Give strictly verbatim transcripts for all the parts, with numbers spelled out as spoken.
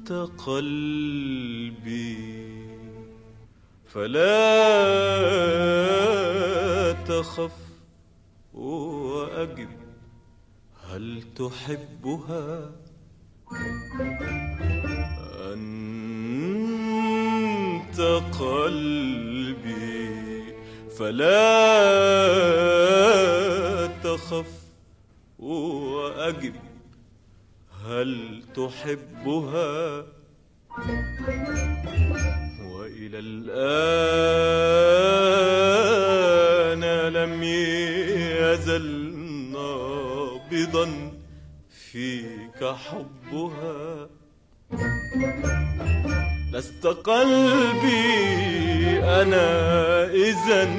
أنت قلبي فلا تخف وأجب هل تحبها أنت قلبي فلا تخف وأجب هل تحبها وإلى الآن لم يزل نابضا فيك حبها لست قلبي أنا إذن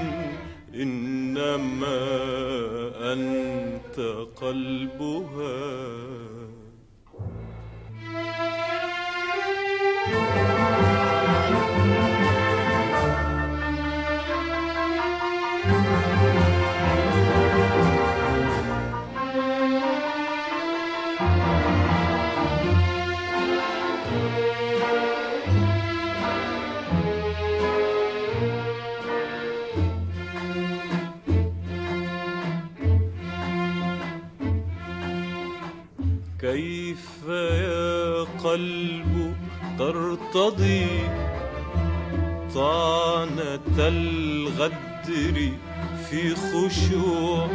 إنما أنت قلبها كيف يا قلب ترتضي طعنة الغدر في خشوع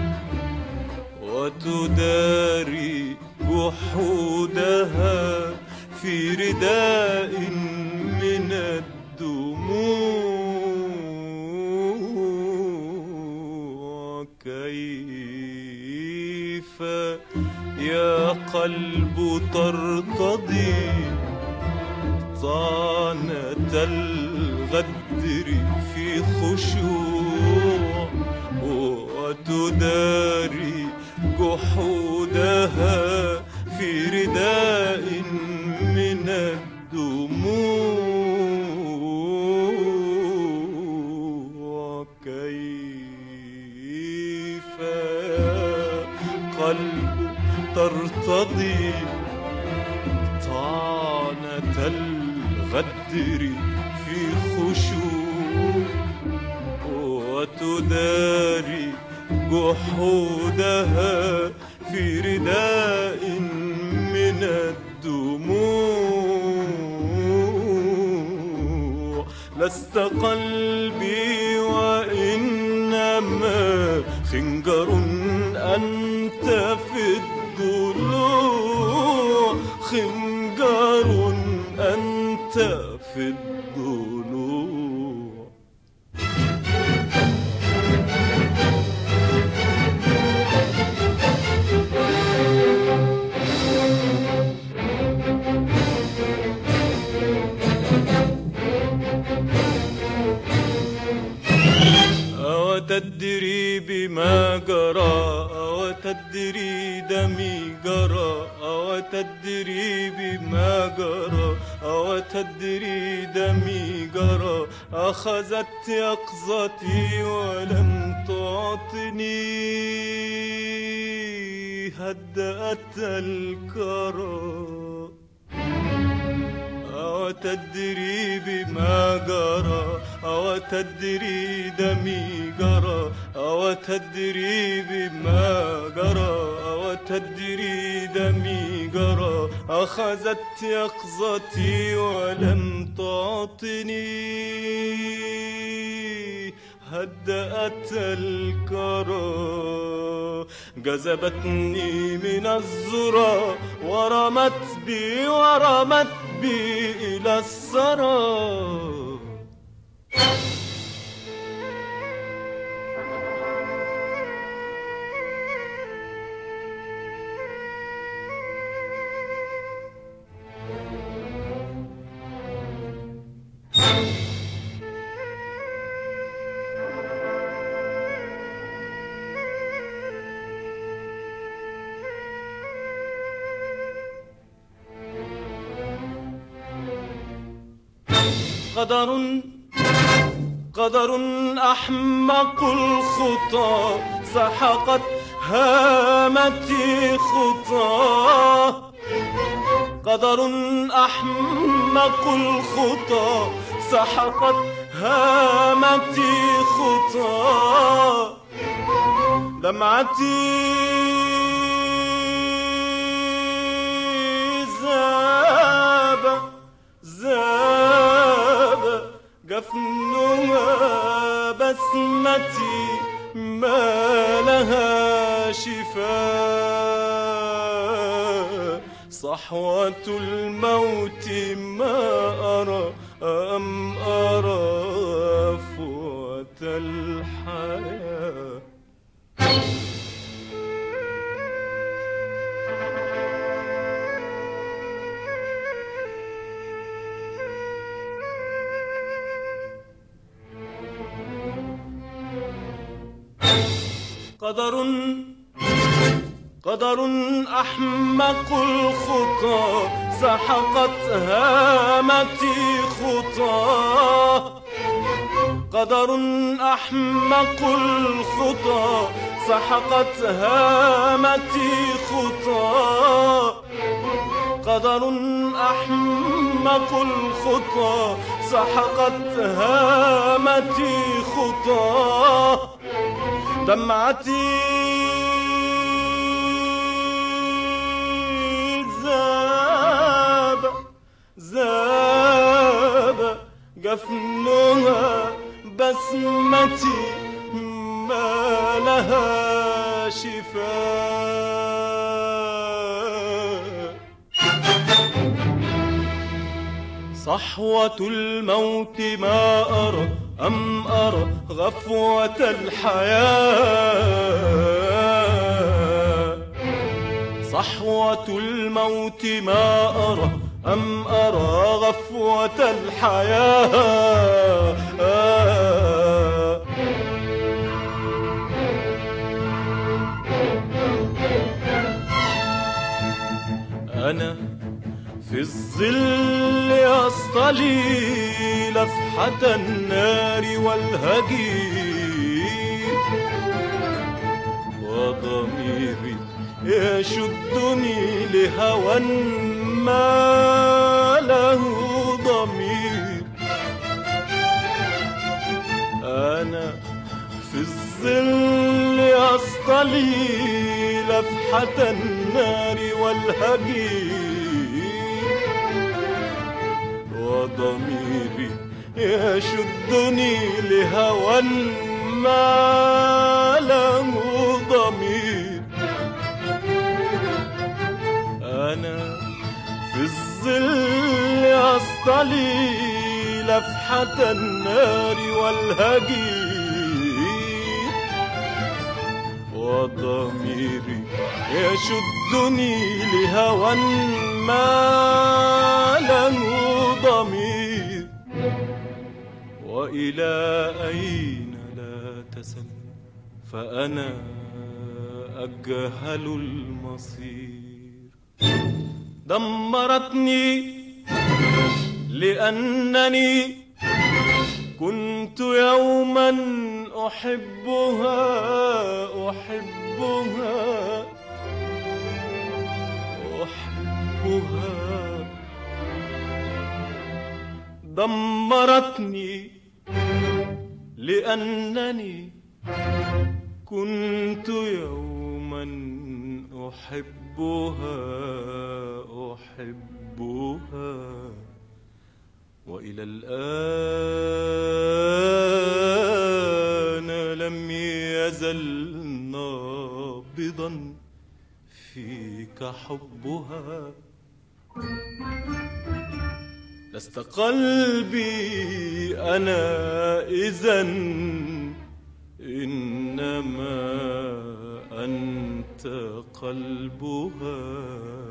وتداري جحودها في رداء من الدموع كيف يا قلب ترتضي طعنة الغدر في خشوع وتداري جحودها في رداء من الدموع كيف قلب ترتضي طعنة الغدر في خشوع وتداري جحودها في رداء من الدموع لست قلبي وإنما خنجر أنت في الضلوع خنجر أنت في الضلوع أو تدري بما جرى أو تدري دمي جرى أو تدري بما جرى أو تدري دمي جرى أخذت يقظتي ولم تعطني هدأت الكرى أو تدري بما جرى أو تدري دمي جرى أو تدري بما جرى أو تدري دمي جرى أخذت يقظتي ولم تعطني هدأت الكرى جذبتني من الذرى ورمت بي ورمت بي إلى الثرى قدر قدر أحمق الخطى سحقت هامتي خطاه قدر أحمق الخطى سحقت هامتي خطى دمعتي زاب زاب جفنها بسمتي ما لها شفاء صحوة الموت ما أرى أم أرى فوة الحياة قدر قدر أحمق الخطى سحقت هامتي خطى قدر أحمق الخطى سحقت هامتي خطى قدر أحمق الخطى سحقت هامتي خطى دمعتي زاب زاب جفنها بسمتي ما لها شفاء صحوة الموت ما أرى أم أرى غفوة الحياة صحوة الموت ما أرى أم أرى غفوة الحياة أنا في الظل أصطلي لفحة النار والهجير وضميري يشدني لهوى ما له ضمير أنا في الظل أصطلي لفحة النار والهجير وضميري يشدني لهوى ما له ضمير أنا في الظل أصطلي لفحة النار والهجير وضميري يشدني لهوى ما له ضمير وإلى أين لا تسل فأنا أجهل المصير دمرتني لأنني كنت يوما أحبها أحبها أحبها دمرتني لأنني كنت يوما أحبها أحبها وإلى الآن لم يزل نابضا فيك حبها لست قلبي أنا إذن إنما أنت قلبها